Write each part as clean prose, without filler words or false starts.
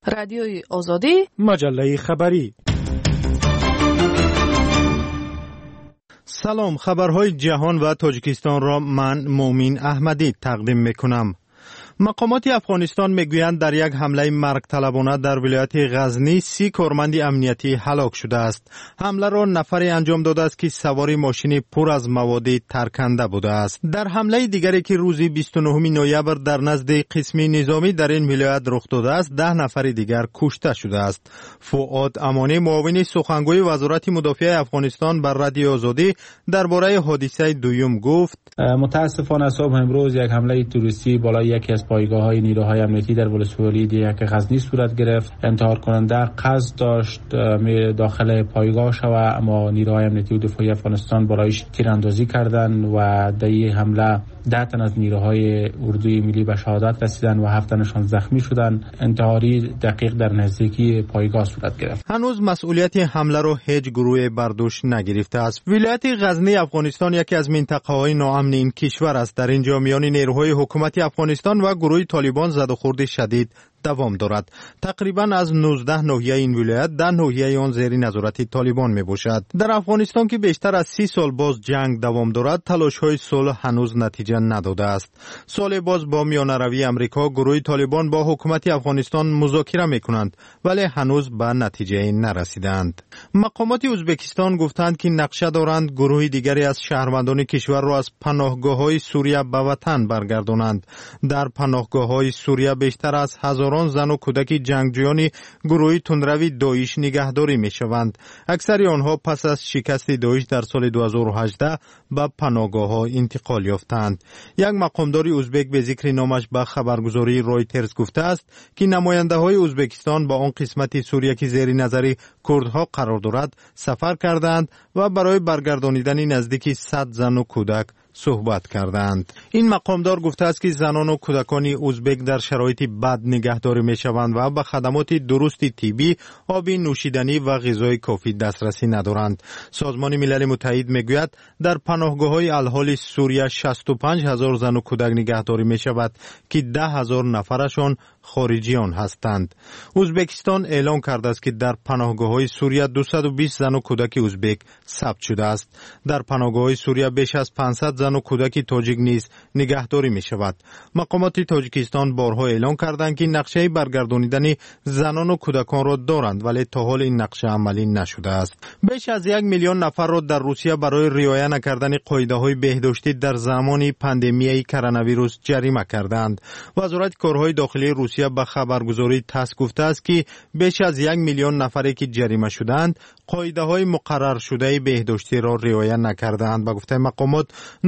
رادیوی آزادی، مجله خبری. سلام، خبرهای جهان و تاجیکستان را من مومین احمدی تقدیم میکنم. مقامات افغانستان میگویند در یک حمله مرگ طلبانه در ولایت غزنی 30 کارمند امنیتی هلاک شده است. حمله را نفری انجام داده است که سوار ماشین پر از مواد ترکنده بوده است. در حمله دیگری که روز 29 نوامبر در نزد قسم نظامی در این ولایت رخ داده است، 10 نفر دیگر کشته شده است. فؤاد امانی، معاون سخنگوی وزارت مدافع افغانستان بر رادیو آزادی درباره حادثه دوم گفت: متاسفانه صبح امروز یک حمله تروریستی بالای یکی از پایگاه‌های نیروهای امنیتی در ولسوالی یک غزنی صورت گرفت. انتحار کننده قصد داشت داخل پایگاه شود، اما نیروهای امنیتی و دفاعی افغانستان برایش تیراندازی کردند و در این حمله 10 تن از نیروهای اردوی ملی به شهادت رسیدند و 7 تنشان زخمی شدند. انتحاری دقیق در نزدیکی پایگاه صورت گرفت. هنوز مسئولیت حمله را هیچ گروه بر دوش نگرفته است. ولایت غزنی افغانستان یکی از منطقه‌های ناامن این کشور است. در اینجا میان نیروهای حکومت افغانستان و گروه طالبان زد و خورد شدید دوام دارد. تقریبا از 19 ناحیه این ولایت 10 ناحیه آن زیر نظارت طالبان می باشد. در افغانستان که بیشتر از 30 سال باز جنگ دوام دارد، تلاش‌های صلح هنوز نتیجه نداده است. سال باز با میانروی امریکا گروه طالبان با حکومت افغانستان مذاکره می‌کنند، ولی هنوز به نتیجه نرسیدند. مقامات ازبکستان گفتند که نقشه دارند گروه دیگری از شهروندان کشور را از پناهگاه‌های سوریه به وطن برگردانند. در پناهگاه‌های سوریه بیشتر از هزاران زن و کودک جنگجویان گروه تندروی داعش نگهداری میشوند. اکثر آنها پس از شکست داعش در سال 2018 به پناهگاه‌ها انتقال یافتند. یک مقامدار ازبک به ذکر نامش به خبرگزاری رویترز گفته است که نماینده‌های ازبکستان با آن قسمت سوریه که زیر نظر کردها قرار دارد سفر کردند و برای برگردانیدن نزدیک 100 زن و کودک صحبت کردند. این مقامدار گفته است که زنان و کودکان ازبک در شرایط بد نگهداری می شوند و به خدمات درست طبی، آب نوشیدنی و غذای کافی دسترسی ندارند. سازمان ملل متحد می گوید در پناهگاه‌های الحال سوریه 65,000 زن و کودک نگهداری می شود که 10,000 نفرشان خارجیان هستند. ازبکستان اعلام کرده است که در پناهگاه‌های سوریه 220 زن و کودک ازبک ثبت شده است. در پناهگاه‌های سوریه بیش از 500 زن و کودک تاجیک نیز نگهداری می شود. مقامات تاجیکستان بارها اعلام کردند که نقشه برگردانیدن زنان و کودکان را دارند، ولی تا حال این نقشه عملی نشده است. بیش از 1 میلیون نفر را در روسیه برای رعایت نکردن قاعده‌های بهداشتی در زمان پاندمی کرونا ویروس جریمه کردند. وزارت کارهای داخلی روسیه به خبرگزاری تاس گفته است که بیش از 1 میلیون نفری که جریمه شدند قاعده‌های مقرر شده بهداشتی را رعایت نکردند. به گفته مقامات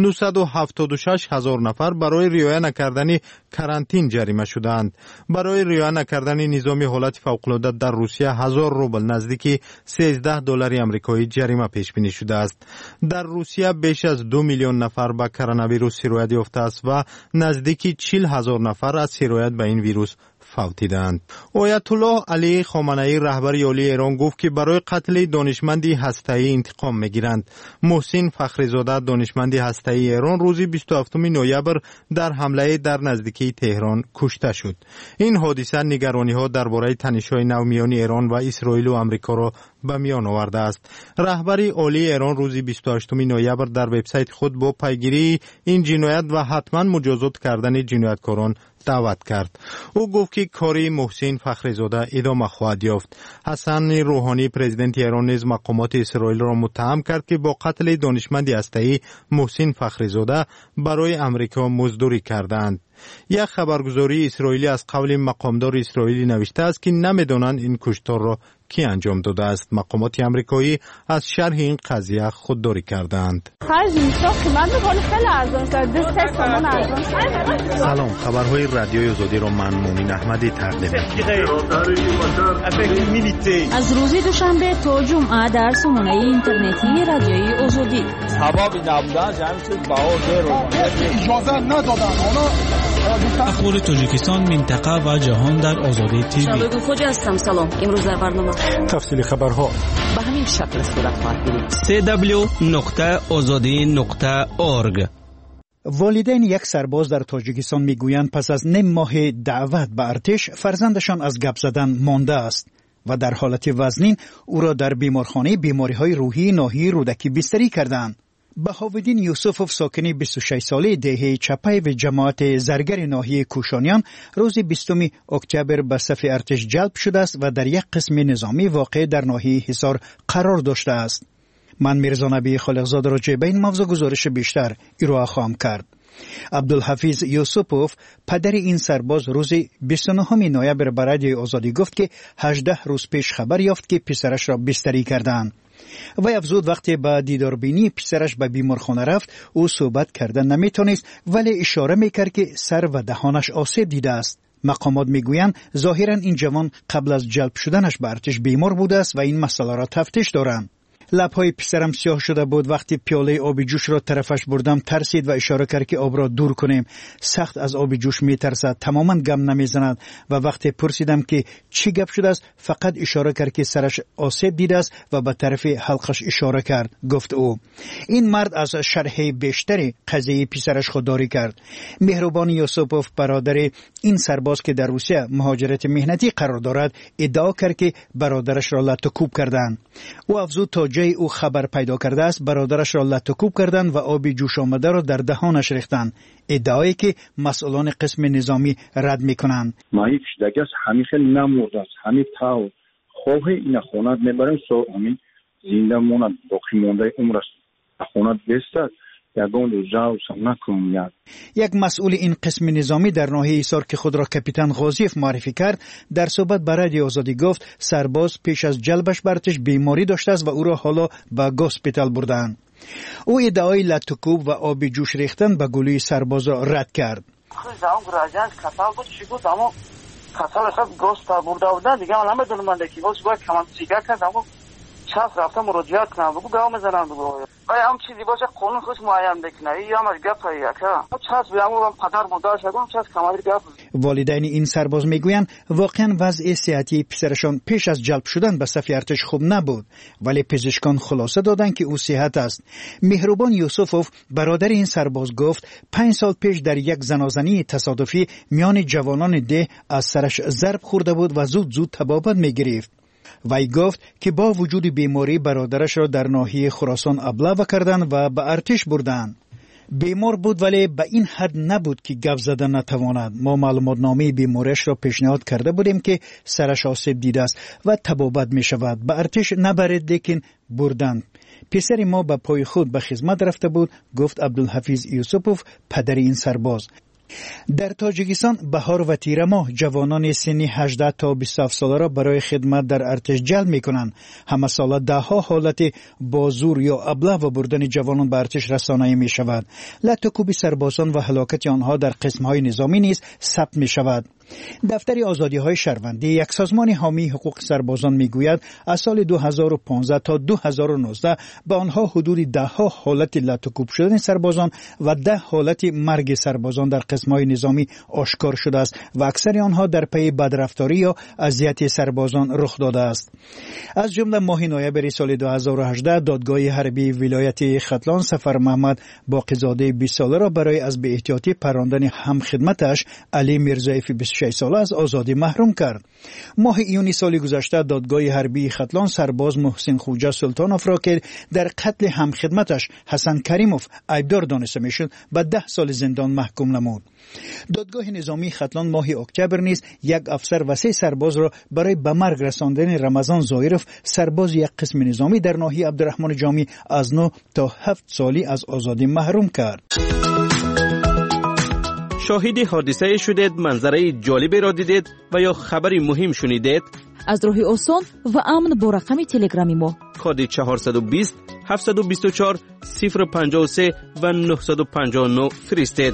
976,000 نفر برای رعایت نکردن کرانتین جریمه شدند. برای رعایت نکردن نظام حالت فوق‌العاده در روسیه 1000 روبل نزدیک $13 آمریکایی جریمه پیش بینی شده است. در روسیه بیش از 2 میلیون نفر به کرونا ویروس سرایت یافته است و نزدیک 40,000 نفر از سرایت به این ویروس فوتیدند. آیت الله علی خامنه‌ای رهبر عالی ایران گفت که برای قتل دانشمند هسته‌ای انتقام می‌گیرند. محسن فخریزاده دانشمند هسته‌ای ایران روز 27 نوامبر در حمله در نزدیکی تهران کشته شد. این حادثه نگرانی‌ها درباره تنش‌های نو میان ایران و اسرائیل و آمریکا را به میان آورده است. رهبر عالی ایران روز 28 نوامبر در وبسایت خود با پیگیری این جنایت و حتما مجازات کردن جنایتکاران دعوت کرد. او گفت که کاری محسن فخریزاده ادامه خواهد یافت. حسن روحانی پرزیدنت ایران نیز مقامات اسرائیل را متهم کرد که با قتل دانشمند هسته‌ای محسن فخریزاده برای امریکا مزدوری کردند. یک خبرگزاری اسرائیلی از قول مقامدار اسرائیلی نوشته است که نمی‌دانند این کشتار را کی انجام داده است. مقامات آمریکایی از شرح این قضیه خودداری کردند. سلام، خبرهای رادیوی آزادی را من مومین احمدی تقدیم می‌کنم. از روز دوشنبه تا جمعه در سامانه اینترنتی رادیوی آزادی. اخبار تاجیکستان، منطقه و جهان در آزادی تیوی. شبکه خوج هستم. سلام. امروز در برنامه تفصیل خبرها به همین شکل صورت خواهد گرفت. www.azadi.org والدین یک سرباز در تاجیکستان میگویند پس از نیم ماه دعوت به ارتش فرزندشان از گپ زدن مانده است و در حالت وزنین او را در بیمارخانه بیماری‌های روحی ناحیه رودکی بستری کردند. بهاودین یوسفوف ساکن 26 ساله دهه چپای و جماعت زرگر ناحیه کوشانیان روز 20 اکتبر به صف ارتش جلب شده است و در یک قسم نظامی واقع در ناحیه حصار قرار داشته است. من میرزا نبی خالقزاد راجع به این موضوع گزارش بیشتر ارائه خواهم کرد. عبدالحفیظ یوسفوف پدر این سرباز روز 29 نوامبر به رادیوی آزادی گفت که 18 روز پیش خبر یافت که پسرش را بستری کردند. و افزود وقتی به دیداربینی پسرش به بیمارخانه رفت او صحبت کردن نمیتونست ولی اشاره میکرد که سر و دهانش آسیب دیده است. مقامات میگویند ظاهرا این جوان قبل از جلب شدنش به ارتش بیمار بوده است و این مسئله را تفتیش دارند. لبهای پسرم سیاه شده بود. وقتی پیاله آب جوش را طرفش بردم ترسید و اشاره کرد که آب را دور کنیم. سخت از آب جوش میترسد، تماما گم نمیزند و وقتی پرسیدم که چی گپ شده است فقط اشاره کرد که سرش آسیب دیده است و به طرف حلقش اشاره کرد، گفت او. این مرد از شرح بیشتری قضیه پسرش خودداری کرد. مهربان یوسفوف برادر این سرباز که در روسیه مهاجرت مهنتی قرار دارد ادعا کرد که برادرش را لطوکوب کردند. او افزود تا جای او خبر پیدا کرده است برادرش را لطوکوب کردند و آب جوش آمده را در دهانش ریختند، ادعایی که مسئولان قسم نظامی رد میکنند. مایی پیشدگی است، همین خیلی نمورده است، همین تاو خواه اینا خونت میبرن سو همین زنده موند باقی مونده عمرش خونت بستد. یک مسئول این قسم نظامی در ناحیه ایسار که خود را کاپیتان غازیف معرفی کرد در صحبت با رادیو آزادی گفت سرباز پیش از جلبش به ارتش بیماری داشته است و او را حالا به گوسپیتال بردند. او ادعای لطوکوب و آب جوش ریختن به گلوی سرباز را رد کرد. چاس رفتم مراجعت کنم بگو گاو میزنم بگو آیا هم چیزی باشه قانون خودش معین بکنه یا مر گپ که چاس بیامو پدر مدار شدم چاس کمادر گپ. والدین این سرباز میگویند واقعا وضع صحتی پسرشان پیش از جلب شدن به صف ارتش خوب نبود ولی پزشکان خلاصه دادند که او صحت است. مهربان یوسفوف برادر این سرباز گفت 5 سال پیش در یک زنازنی تصادفی میان جوانان ده از سرش ضرب خورده بود و زود تبابت میگرفت. وی گفت که با وجود بیماری برادرش را در ناحیه خراسان ابلاغ کردند و به ارتش بردند. بیمار بود ولی به این حد نبود که گپ زدن نتواند. ما معلومات نامه بیماریش را پیشنهاد کرده بودیم که سرش آسیب دیده است و تبابت می شود. به ارتش نبرید لیکن بردند. پسر ما به پای خود به خدمت رفته بود، گفت عبدالحفیظ یوسفوف پدر این سرباز. در تاجیکستان بهار و تیر ماه جوانان سنی 18 تا 27 ساله را برای خدمت در ارتش جلب می‌کنند. همه ساله ده ها حالت بازور یا ابله و بردن جوانان به ارتش رسانه‌ای می‌شود. لطوکوبی سربازان و هلاکت آنها در قسم‌های نظامی نیز ثبت می‌شود. دفتر آزادی‌های شهروندی، یک سازمان حامی حقوق سربازان میگوید از سال 2015 تا 2019 به آنها حدود 10 حالت لطوکوب شدن سربازان و 10 حالت مرگ سربازان در قسم‌های نظامی آشکار شده است و اکثر آنها در پی بدرفتاری یا اذیت سربازان رخ داده است. از جمله ماه نوامبر سال 2018 دادگاه حربی ولایت ختلان سفر محمد باقیزاده 20 ساله را برای از بی احتیاطی پراندن همخدمتش علی میرزایف 26 ساله از آزادی محروم کرد. ماه ایونی سال گذشته دادگاه حربی ختلان سرباز محسن خوجه سلطانوف را که در قتل همخدمتش حسن کریموف عیبدار دانسته میشد به 10 سال زندان محکوم نمود. دادگاه نظامی ختلان ماه اکتبر نیز یک افسر و 3 سرباز را برای به مرگ رساندن رمضان ظاهرف سرباز یک قسم نظامی در ناحیه عبدالرحمن جامی از 9 تا 7 سالی از آزادی محروم کرد. شاهد حادثه شدید، منظره جالبی را دیدید و یا خبری مهم شنیدید؟ از راه آسان و امن با رقم تلگرامی ما کد 420 724 053 و 959 فرستید.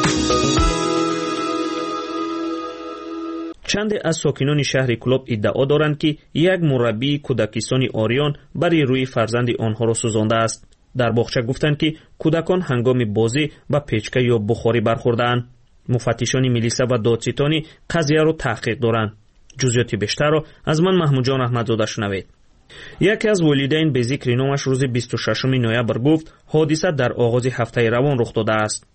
چند از ساکنان شهر کلوب ادعا دارند که یک مربی کودکستان آریان برای روی فرزند آنها را سوزانده است. در باغچه گفتند که کودکان هنگام بازی با پیچکه یا بخاری برخوردند. مفتشان میلیسا و دادستانی قضیه را تحقیق دارند. جزئیات بیشتر را از من محمود جان احمدزاده شنوید. یکی از والدین به ذکر نامش روز 26 نوامبر گفت حادثه در آغاز هفته روان رخ داده است.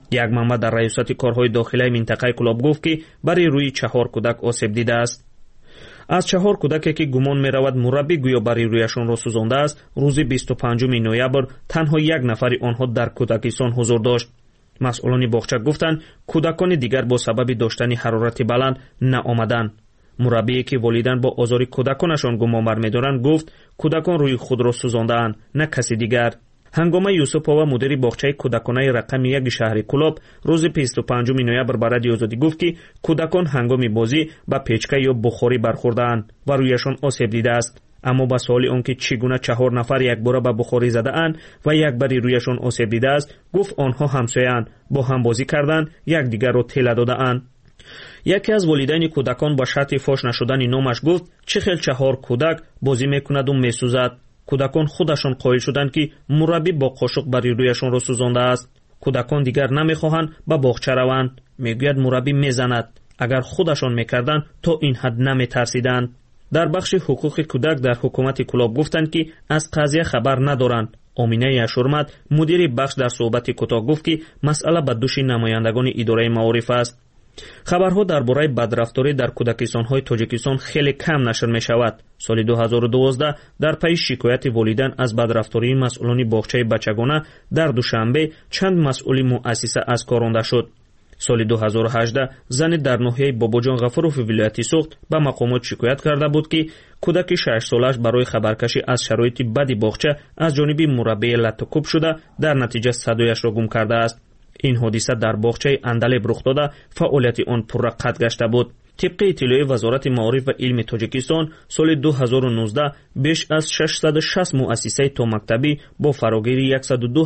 یک منبع در ریاست کارهای داخلی منطقه کلاب گفت که برای روی 4 کودک آسیب دیده است. از 4 کودکی که گمان می رود مربی گویا برای رویشان را سوزانده است، روز 25 نوامبر تنها 1 نفر آنها در کودکستان حضور داشت. مسئولان باغچه گفتند کودکان دیگر با سبب داشتن حرارت بلند نآمدند. مربی که والدین با آزار کودکانشان گمان می‌دارند گفت کودکان روی خود را سوزانده‌اند، نه کسی دیگر. هنگامه یوسفova مدیر باغچه کودکانه رقم 1 شهر کلاب روز 25 نوامبر به رادیو آزادی گفت که کودکان هنگام بازی به پیچکه یا بخاری برخورده‌اند و رویشان آسیب دیده است. اما با سوال آنکه چگونه 4 نفر یک بار به بخاری زده‌اند و یک بار رویشان آسیب دیده است، گفت آنها همسایه‌اند، با هم بازی کردند، یکدیگر را تله داده‌اند. یکی از والدین کودکان با شرط فاش نشدن نامش گفت چه خیل 4 کودک بازی میکند و میسوزد. کودکان خودشان قائل شدند که مربی با قاشق بر رویشان را سوزانده است. کودکان دیگر نمیخواهند به باغچه روند. میگوید مربی میزند. اگر خودشان میکردند تا این حد نمیترسیدند. در بخش حقوق کودک در حکومت کلاب گفتند که از قضیه خبر ندارند. آمینه یشورمد مدیر بخش در صحبت کوتاه گفت که مسئله به دوش نمایندگان اداره معارف است. خبرها درباره بدرفتاری در کودکستان‌های تاجیکستان خیلی کم نشر می‌شود. سال 2012 در پی شکایت والدین از بدرفتاری مسئولان باغچه بچگانه در دوشنبه چند مسئول مؤسسه از کار رانده شد. سال 2018 زن در ناحیه باباجان غفوروف ولایت سوخت به مقامات شکایت کرده بود که کودک 6 سالش برای خبرکشی از شرایط بد باغچه از جانب مربی لطکوب شده در نتیجه صدایش را گم کرده است. این حادثه در باغچه اندلب رخ داده فعالیت آن پررقت گشته بود. طبق اطلاع وزارت معارف و علم تاجیکستان سال 2019 بیش از 660 مؤسسه تا مکتبی با فراگیری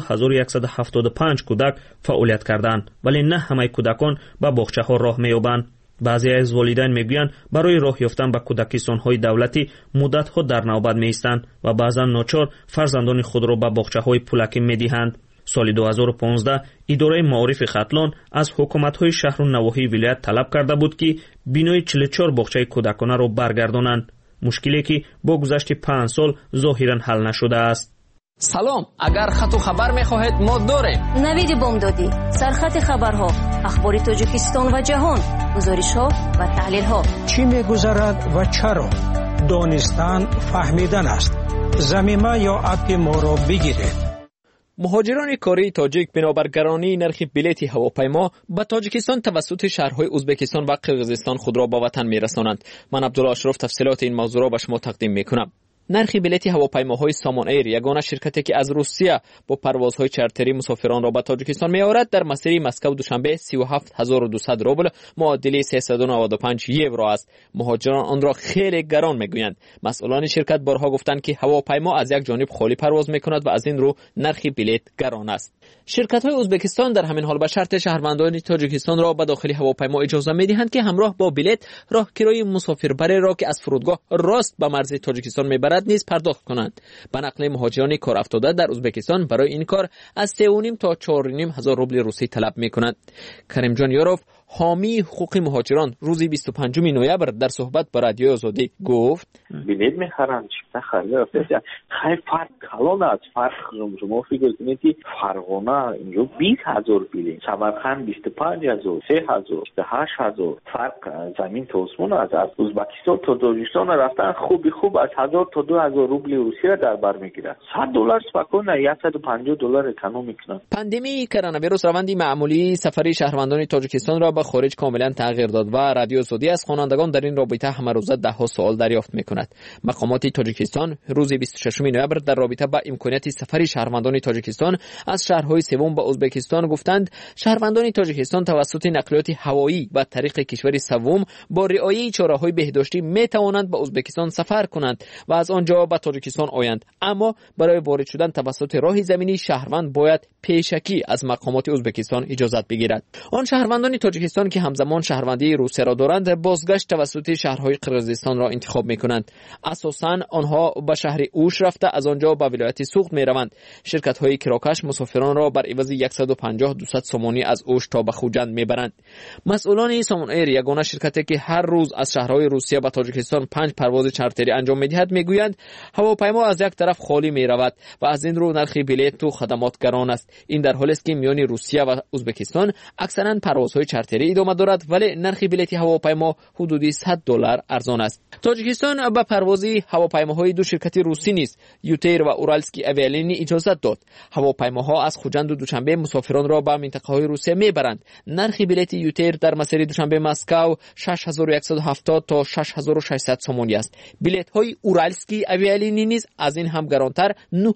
102175 کودک فعالیت کردند، ولی نه همه کودکان به باغچه ها راه می‌یابند. بعضی از والدین میگویند برای راه یافتن به کودکستان های دولتی مدت ها در نوبت می‌ایستند و بعضا ناچار فرزندان خود را به باغچه های پولکی می‌دهند. سال 2015 اداره معارف ختلان از حکومت‌های شهر و نواحی ولایت طلب کرده بود که بینای 44 باغچه کودکانه را برگردانند. مشکلی که با گذشت 5 سال ظاهراً حل نشده است. سلام، اگر خط و خبر می‌خواهید ما داریم. نوید بامدادی، سرخط خبرها، اخبار تاجیکستان و جهان، گزارش‌ها و تحلیل‌ها. چی می‌گذرد و چرا؟ دانستن فهمیدن است. ضمیمه یا اپ ما را بگیرید. مهاجران کاری تاجیک بنابر گرانی نرخ بلیط هواپیما به تاجیکستان توسط شهرهای ازبکستان و قرقیزستان خود را به وطن می‌رسانند. من عبدالله اشرف تفصیلات این موضوع را به شما تقدیم می‌کنم. نرخ بلیط هواپیماهای سامان ایر، یگانه شرکتی که از روسیه با پروازهای چارتری مسافران را به تاجیکستان می‌آورد، در مسیر مسکو دوشنبه 37200 روبل معادل 395 یورو است. مهاجران آن را خیلی گران می‌گویند. مسئولان شرکت بارها گفتند که هواپیما از یک جانب خالی پرواز می‌کند و از این رو نرخ بلیط گران است. شرکت‌های ازبکستان در همین حال به شرط شهروندان تاجیکستان را به داخل هواپیما اجازه می‌دهند که همراه با بلیط راهگیری مسافربری را که از فرودگاه راست به مرز تاجیکستان می‌برد نیز پرداخت کنند. به نقل مهاجران کار افتاده در ازبکستان برای این کار از 3.5 تا 4.5 هزار روبل روسی طلب می‌کنند. کریم جان یاروف، حامی حقوق مهاجران، روز 25 نوامبر در صحبت با رادیو آزادی گفت: بلیط می‌خرند چه خرید خیلی فرق کلان است. فرق شما فکر کنید که فرغانه اینجا 20000 بلیط، سمرقند 25000، 3000، 8000 فرق زمین تا آسمان است. از ازبکستان تا تاجیکستان رفتن خوب از 1000 تا 2000 روبل روسی را در بر میگیرد. $100 سپکونه، $150 اکانوم میکنند. پاندمی کرونا ویروس روند معمولی سفری شهروندان تاجیکستان را به خارج کاملا تغییر داد و رادیو آزادی از خوانندگان در این رابطه همه روزه ده سوال دریافت میکند. مقامات تاجیکستان روز 26 نوامبر در رابطه با امکانیت سفری شهروندان تاجیکستان از شهرهای سوم به ازبکستان گفتند شهروندان تاجیکستان توسط نقلیات هوایی و طریق کشور سوم با رعایت چاره‌های بهداشتی می توانند به ازبکستان سفر کنند و از آنجا به تاجیکستان آیند، اما برای وارد شدن توسط راه زمینی شهروند باید پیشکی از مقامات ازبکستان اجازت بگیرد. آن شهروندان تاجیکستان تاجیکستان که همزمان شهروندی روسیه را دارند بازگشت توسط شهرهای قرقیزستان را انتخاب میکنند. اساساً آنها به شهر اوش رفته از آنجا به ولایت سوخت میروند. شرکت‌های کراکش مسافران را بر عوض 150-200 سومانی از اوش تا به خوجند میبرند. مسئولان سامان ایر، یگانه شرکتی که هر روز از شهرهای روسیه به تاجیکستان 5 پرواز چارتری انجام میدهد، میگویند هواپیما از یک طرف خالی میرود و از این رو نرخ بلیط و خدمات گران است. این در حالی است که میان روسیه و ازبکستان اکثرا پروازهای چارتری ادامه دارد، ولی نرخ بلیط هواپیما حدود $100 ارزان است. تاجیکستان به پروازی هواپیماهای دو شرکت روسی نیز یوتیر و اورالسکی اویالینی اجازه داد. هواپیماها از خوجند و دوشنبه مسافران را به منطقه‌های روسیه میبرند. نرخ بلیط یوتیر در مسیر دوشنبه مسکو 6170 تا 6600 سومانی است. بلیط‌های اورالسکی اویالینی نیز از این هم گرانتر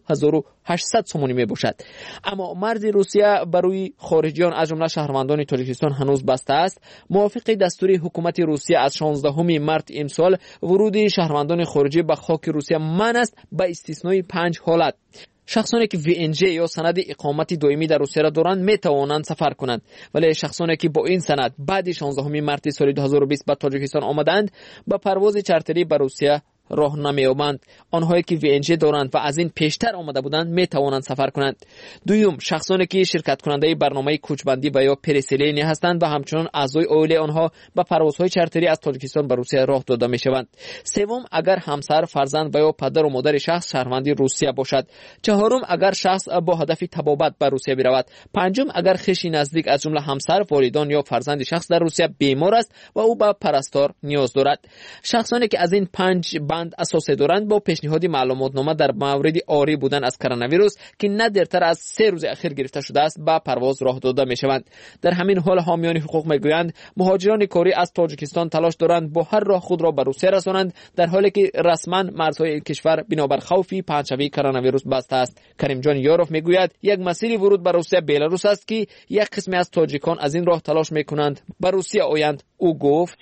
9800 سومانی میباشد. اما مرز روسیه برای خارجیان از جمله شهروندان تاجیکستان هنوز بسته است. موافق دستور حکومت روسیه از 16 مارس امسال ورود شهروندان خارجی به خاک روسیه منع است به استثنای 5 حالت. شخصانی که VNG یا سند اقامت دائمی در روسیه را دارند می توانند سفر کنند، ولی شخصانی که با این سند بعد 16 مارس سال 2020 به تاجیکستان آمدند به پرواز چارتری به روسیه راه نمی‌یابند. آنهایی که VNG دارند و از این پیشتر آمده بودند می توانند سفر کنند. دوم، شخصانی که شرکت کننده برنامه کوچبندی و یا پرسیلینی هستند و همچنین اعضای عائله آنها به پروازهای چارتری از تاجیکستان به روسیه راه داده می‌شوند. سوم، اگر همسر، فرزند و یا پدر و مادر شخص شهروندی روسیه باشد. چهارم، اگر شخص با هدف تبابت به روسیه برود. پنجم، اگر خویش نزدیک از جمله همسر، والدان یا فرزند شخص در روسیه بیمار است و او به پرستار نیاز دارد. شخصانی که از این 5 اساسی دارند با پیشنهاد معلوماتنامه در مورد آری بودن از کرونا ویروس که نه دیرتر از 3 روز اخیر گرفته شده است به پرواز راه داده میشوند. در همین حال حامیان حقوق میگویند مهاجران کاری از تاجیکستان تلاش دارند با هر راه خود را به روسیه رسانند، در حالی که رسما مرزهای این کشور بنابر خوف پنجشنبه کرونا ویروس بسته است. کریم جان یاروف میگوید یک مسیر ورود به روسیه بلاروس است که یک قسمی از تاجیکان از این راه تلاش میکنند به روسیه آیند. او گفت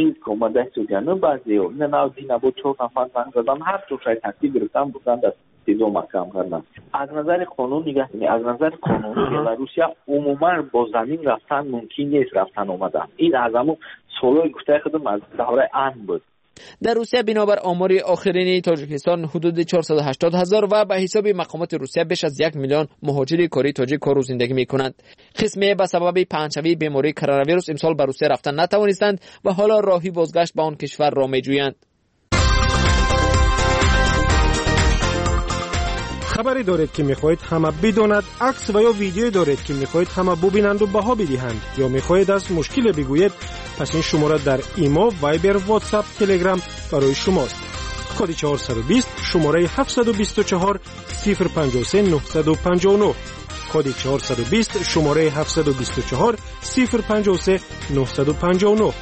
هر طور شاید تکلیف گرفتن بودن در دیدو مکم کردن. از نظر قانون نگاه کنید، از نظر قانونی بلاروسیا عموما با زمین رفتن ممکن نیست رفتن آمدن. این از همون سالهای گفته خودم از دوره امن بود. در روسیه بنابر آمار آخرین تاجیکستان حدود 480,000 و به حساب مقامات روسیه بیش از 1 میلیون مهاجر کاری تاجیک کار و زندگی میکنند. قسمی به سبب پنجشنبه بیماری کرونا ویروس امسال به روسیه رفتن نتوانستند و حالا راهی بازگشت به آن کشور را میجویند. خبری دارید که میخواهید همه بداند، عکس و یا ویدیویی دارید که میخواهید همه ببینند و بها بدهند، یا میخواهید از مشکل بگویید، پس این شماره در ایمو، وایبر، واتساپ، تلگرام برای شماست. کد 420 شماره 724 053 959. کد 420 شماره 724 053 959.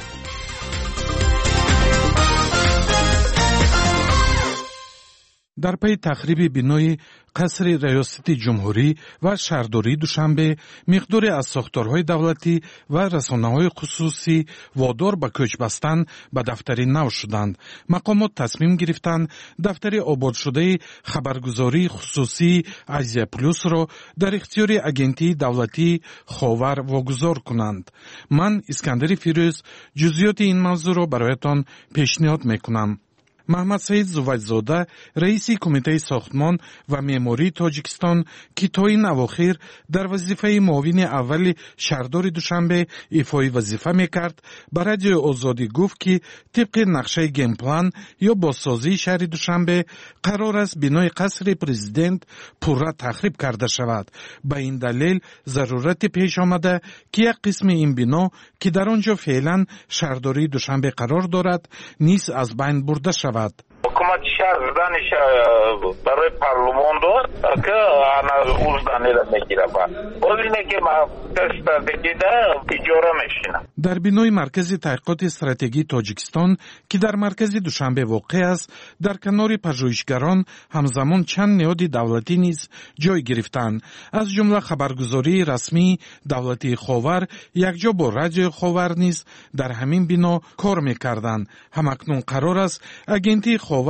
در پی تخریب بنای قصر ریاست جمهوری و شهرداری دوشنبه، مقداری از ساختارهای دولتی و رسانه‌های خصوصی وادار به کوچ بستن به دفتری نو شدند. مقامات تصمیم گرفتند دفتر آباد شده خبرگزاری خصوصی آسیا پلوس را در اختیار اگنتی دولتی خاور واگذار کنند. من اسکندر فیروز جزئیات این موضوع را برایتان پیشنهاد میکنم. محمد سعید زویدزاده رئیس کمیته ساختمان و معماری تاجیکستان که تا این اواخر در وظیفه معاون اول شهردار دوشنبه ایفای وظیفه میکرد، به رادیو آزادی گفت که طبق نقشه گیم پلان یا بازسازی شهر دوشنبه قرار است بنای قصر پرزیدنت پورا تخریب کرده شود. به این دلیل ضرورت پیش آمده که یک قسم این بنا که در آنجا فعلا شهرداری دوشنبه قرار دارد نیز از بین برده شود. حکومت شهر دانش برای پارلمان داد که آن اوزدانی را میگیره با اینه که استراتژی ده اجاره میشینه. در بنای مرکز تحقیقات استراتژی تاجیکستان که در مرکز دوشنبه واقع است، در کنار پژوهشگران همزمان چند نهاد دولتی نیز جای گرفتند، از جمله خبرگزاری رسمی دولتی خاور یکجا با رادیو خاور نیز در همین بنا کار میکردند. همکنون قرار است اگنتی خاور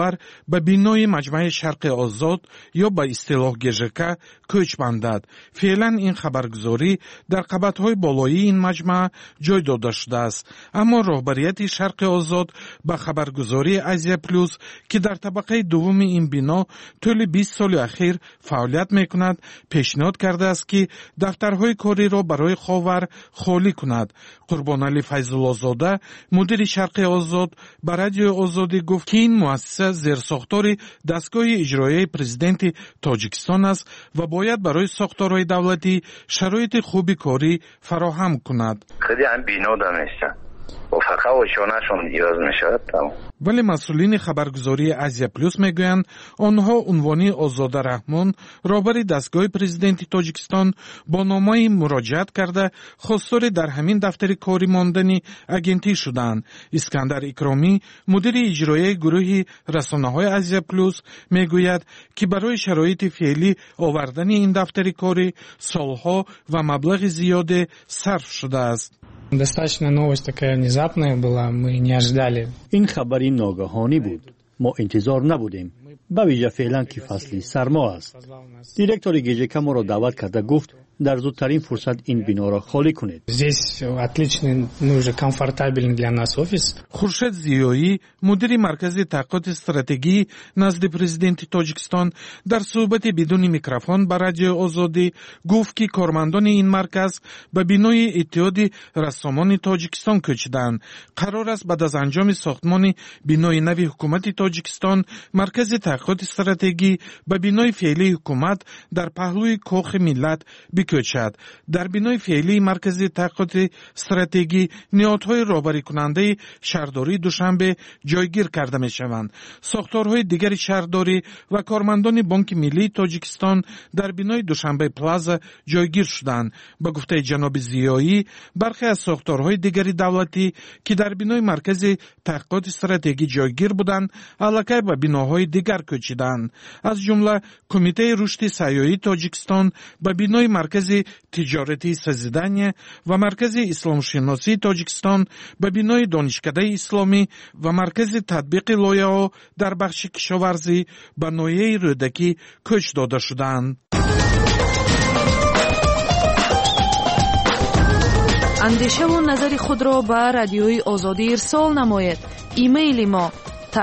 خاور به بینای مجمع شرق آزاد یا به اصطلاح گژک کوچ بندد. فعلا این خبرگزاری در قبطهای بالایی این مجمع جای داده شده است، اما رهبریت شرق آزاد به خبرگزاری آزیا پلوس که در طبقه دوم این بنا طول 20 سال اخیر فعالیت میکند پیشنهاد کرده است که دفترهای کاری را برای خاور خالی کند. قربانعلی فیض‌الله زاده مدیر شرق آزاد به رادیو آزادی گفت که این مؤسسه زیر ساختار دستگاه اجرایی پرزیدنت تاجیکستان است و باید برای ساختارهای دولتی شرایط خوبی کاری فراهم کند. خیلی هم بینا دانستن و فقط وشانهشون نیاز میشود. ولی مسئولین خبرگزاری آزیا پلوس میگویند آنها عنوانی آزاده رحمان رهبر دستگاه پرزیدنت تاجیکستان با نامه مراجعت کرده خواستار در همین دفتر کاری ماندنی اگنتی شدند. اسکندر اکرامی مدیر اجرایی گروه رسانه‌های آزیا پلوس میگوید که برای شرایط فعلی آوردن این دفتر کاری سالها و مبلغ زیاد صرف شده است. Достаточно новость такая внезапная была, мы не ожидали. این خبری ناگهانی بود. ما انتظار نبودیم. به ویژه فعلا که فصلی سرما است. دیرکتور گژک ما را دعوت کرده گفت در زودترین فرصت این بنا را خالی کنید. Здесь отличный, ну уже комфортабельный для нас офис. خورشید زیایی مدیر مرکز تحقیقات استراتژی نزد پرزیدنت تاجیکستان در صحبت بدون میکروفون با رادیو آزادی گفت که کارمندان این مرکز به بنای اتحاد رسامان تاجیکستان کوچیدند. قرار است بعد از انجام ساختمان بنای نوی حکومت تاجیکستان مرکز تحقیقات استراتژی به بنای فعلی حکومت در پهلوی کاخ ملت بکوچد. در بنای فعلی مرکز تحقیقات استراتژی نهادهای راهبری کننده شهرداری دوشنبه جایگیر کرده می شوند. ساختارهای دیگر شهرداری و کارمندان بانک ملی تاجیکستان در بنای دوشنبه پلازا جایگیر شدند. با گفته جناب زیایی برخی از ساختارهای دیگر دولتی که در بنای مرکز تحقیقات استراتژی جایگیر بودند الکی به بناهای دیگر کوچیدند. از جمله کمیته رشد سیاحی تاجیکستان به بنای مرکز تجارتی سازیدنی و مرکز اسلام شناسی تاجیکستان به بنای دانشکده اسلامی و مرکز تطبیق لایحه‌ها در بخش کشاورزی به ناحیه رودکی کوچ داده شدند. اندیشه و نظر خود را به رادیوی آزادی ارسال نمایید. ایمیل ما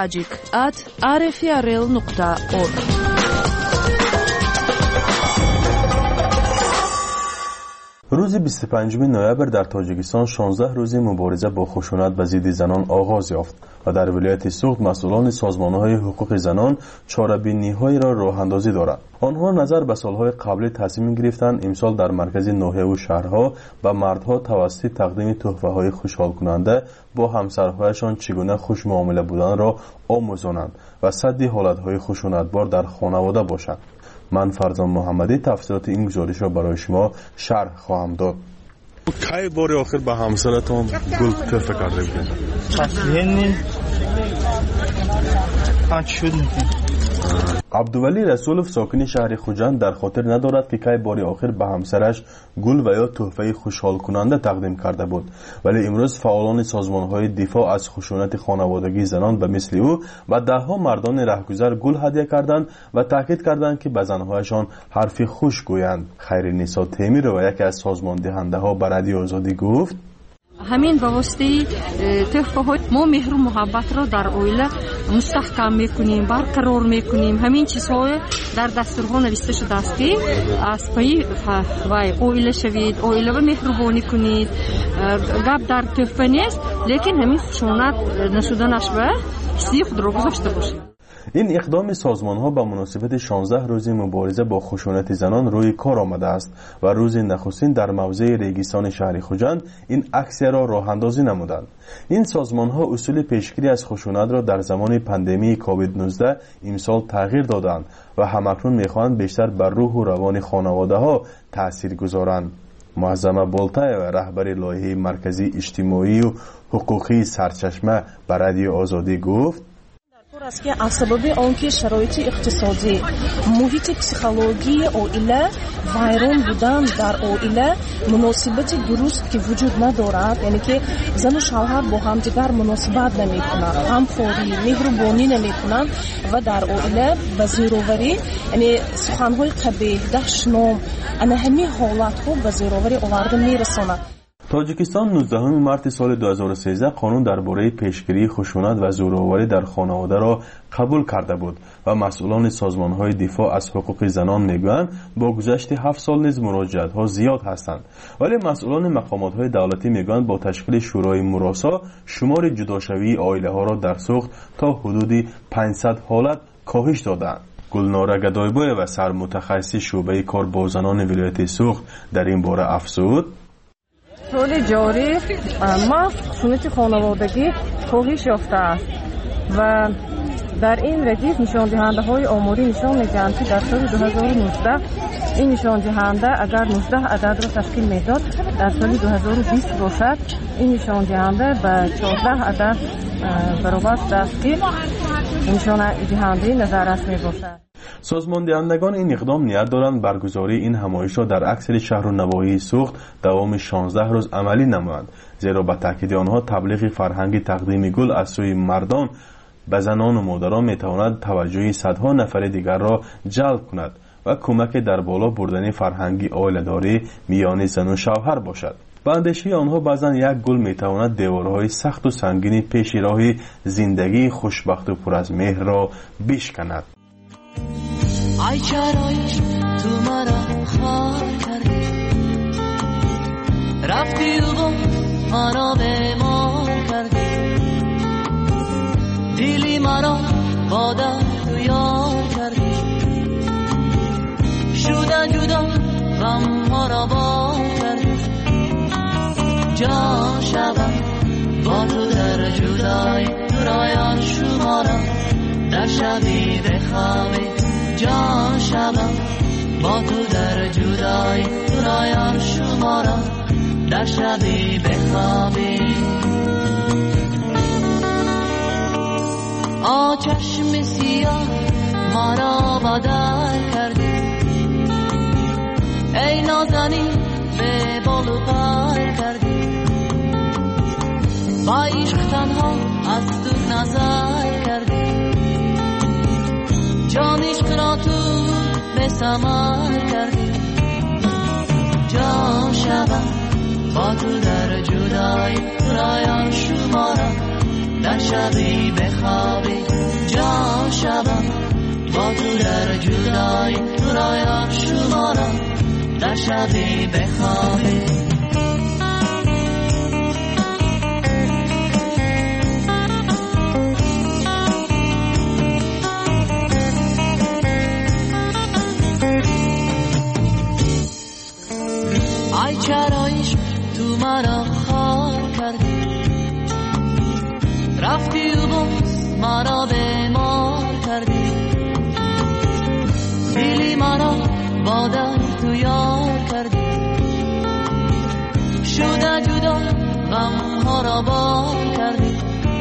tajik@rfrl.org. روز 25 نوامبر در تاجیکستان 16 روز مبارزه با خشونت به ضد زنان آغاز یافت و در ولایت سوخت مسئولان سازمان‌های حقوق زنان چاره‌بینی‌هایی را راه‌اندازی دارند. آنها نظر به سال‌های قبلی تصمیم گرفتند امسال در مرکز ناحیه و شهرها به مردها توسط تقدیم تحفه‌های خوشحال کننده با همسرهایشان چگونه خوش معامله بودن را آموزانند و سد حالت‌های خشونتبار در خانواده باشند. من فرزان محمدی تفسیرات این گزارش را برای شما شرح خواهم داد. کی بار آخر به همسرتان گل تحفه کرده بودید؟ عبدولی رسولوف ساکن شهر خوجند در خاطر ندارد که کی بار آخر به همسرش گل و یا تحفه خوشحال کننده تقدیم کرده بود، ولی امروز فعالان سازمان‌های دفاع از خشونت خانوادگی زنان به مثل او و ده‌ها مردان رهگذر گل هدیه کردند و تاکید کردند که به زن‌هایشان حرفی خوش گویند. خیرنسا تیمیر و یکی از سازمان دهنده‌ها به رادیو آزادی گفت همین به واسطه تحفه های ما مهر و محبت را در عائله مستحکم میکنیم، برقرار میکنیم. همین چیزهای در دستورها نوشته شده است که از پای عائله شوید، عائله به مهربانی کنید. گپ در تحفه نیست، لیکن همین خشونت نشدنش به حسی خود را گذاشته باشید. این اقدام سازمان‌ها به مناسبت 16 روز مبارزه با خشونت زنان روی کار آمده است و روز نخستین در موضع ریگستان شهر خوجند این اکسیه را راه اندازی نمودند. این سازمان‌ها اصول پیشگیری از خشونت را در زمان پاندمی کووید 19 امسال تغییر دادند و همکنون می‌خواهند بیشتر بر روح و روان خانواده‌ها تأثیر گذارند. معظمه بولتای و رهبر لایحه مرکزی اجتماعی و حقوقی سرچشمه به رادیو آزادی گفت است که از سبب آنکه شرایط اقتصادی، محیط پسیکولوژی عائله، ویران بودن در عائله، مناسبت درست که وجود ندارد، یعنی که زن و شوهر با همدیگر مناسبت نمی‌کنند، همکاری، مهربانی نمی‌کنند و در عائله به زیرآوری، یعنی سخن‌های قبیح، دشنام، همین حالت‌ها به زیرآوری آورده می‌رساند. تاجیکستان 19 مارس سال 2013 قانون درباره پیشگیری خشونت و زورآوری در خانواده را قبول کرده بود و مسئولان سازمان‌های دفاع از حقوق زنان میگویند با گذشت 7 سال نیز مراجعت‌ها زیاد هستند، ولی مسئولان مقامات‌های دولتی میگویند با تشکیل شورای مراسا شمار جداشوی عائله‌ها را در سوخت تا حدود 500 حالت کاهش دادند. گلناره گدایبایو سرمتخصص شعبه کار با زنان ولایت سوخت در این باره افزود: سال جاری ما خشونت خانوادگی کاهش یافته است و در این ردیف نشان دهنده های آماری نشان می‌دهند که در سال 2019 این نشان دهنده اگر 19 عدد را تشکیل میداد، در سال 2020 باشد این نشان دهنده به 14 عدد برابر است که نشان دهنده نظارت میباشد. سازمان دهندگان این اقدام نیت دارند برگزاری این همایش را در اکثر شهر و نواحی سوخت دوام 16 روز عملی نمایند، زیرا به تاکید آنها تبلیغ فرهنگی تقدیم گل از سوی مردان به زنان و مادران میتواند توجه صدها نفر دیگر را جلب کند و کمک در بالا بردن فرهنگی عائله‌داری میان زن و شوهر باشد. به اندیشه آنها بعضا یک گل میتواند دیوارهای سخت و سنگین پیش راه زندگی خوشبخت و پر از مهر را بشکند. ای چرایش تو مرا خار کردی، رفتی و مرا بیمار کردی، دیلی مرا با درد یار کردی، شده جدا غم ها را بار کردی، جان شبم با تو در جدای رایان شمارم در شبی بخوابی، جان شبم با تو در جدای رایان شمارم در شبی بخوابی. چشم سیاه ما را بدل کردی، ای نازنین به بال و پر کردی، با عشق تنها از تو نظر کردی، جان عشق را تو به ثمر کردی، جان شبم با تو در جدای رایان شمارم در شبی بخوابی، جان شبم با تو در جدای رایان شمارم در شبی بخوابی. ای چرایش تو مرا خار کردی، رفتی و باز مرا بیمار کردی، دیلی مرا با درد تو یار کردی، شده جدا غم ها را بار کردی،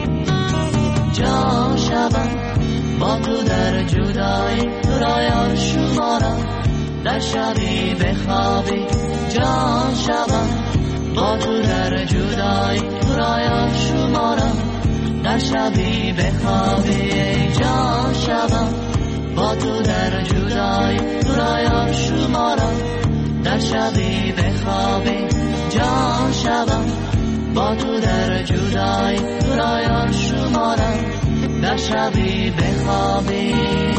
جان شبم با تو در جدای رایان شمارم در شبی بخوابی، جان شبم با تو در جدای رایان شمارم در شبی بخوابی، جان شبم با تو در جدای رایان شمارم در شبی بخوابی، جان شبم با تو در جدای رایان شمارم در شبی بخوابی.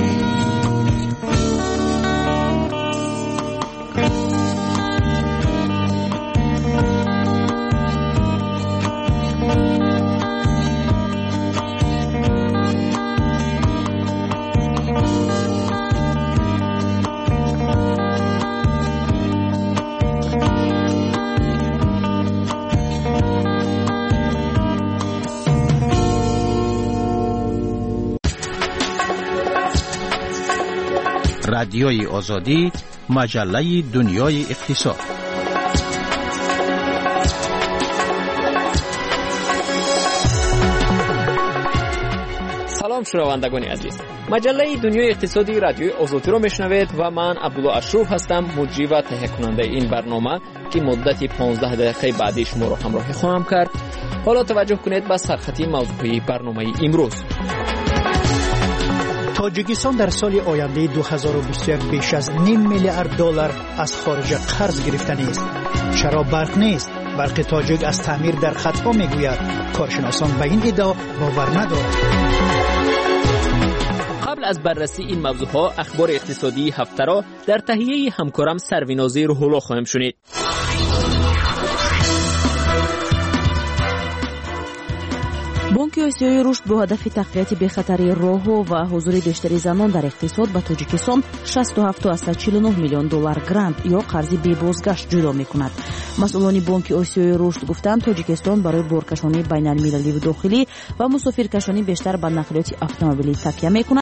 رادیوی آزادی، مجله دنیای اقتصاد. سلام شنوندگان عزیز. مجله دنیای اقتصادی رادیوی آزادی را میشنوید و من عبدالله اشرف هستم، مجری و تهیه کننده این برنامه که مدت 15 دقیقه بعدی شما را همراهی خواهم کرد. حالا توجه کنید به سرخطی موضوعی برنامه امروز. تاجیکستان در سال آینده 2021 بیش از $0.5 میلیارد از خارج قرض گرفتنی است. چرا برق نیست؟ برق تاجیک از تعمیر در خطا میگوید. کارشناسان به این ادعا باور ندارند. قبل از بررسی این موضوعها اخبار اقتصادی هفته را در تهیه همکارم سروینازی روح‌الله خواهیم شنید. بانک آسیای رشد با هدف تقویت بی‌خطری راه‌ها و حضور بیشتری زنان در اقتصاد به تاجیکستان 67.49 میلیون دلار گرانت یا قرض بی بازگشت جدا می‌کند. مسئولان بانک آسیای رشد گفتند تاجیکستان برای بارکشانی بین‌المللی و داخلی و مسافرکشانی بیشتر به نقلیات اتومبیلی تکیه می‌کند